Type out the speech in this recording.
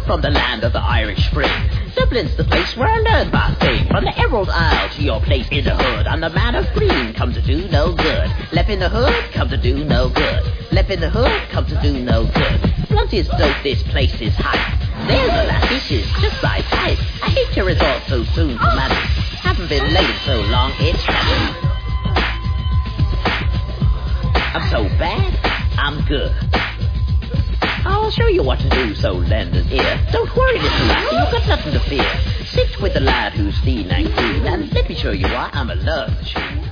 from the land of the Irish Spring. Dublin's the place where I learned my thing. From the Emerald Isle to your place in the hood, I'm the man of green, come to do no good. Left in the hood, come to do no good. Left in the hood, come to do no good. Blunt is dope, this place is hype. There's a lassie, she's just my type. I hate to resort so soon to marry. Haven't been late so long, it's happened. I'm so bad, I'm good. I'll show you what to do, so lend an ear. Don't worry, little lassie, you've got nothing to fear. Sit with the lad who's lean and green, and let me show you why I'm a love machine.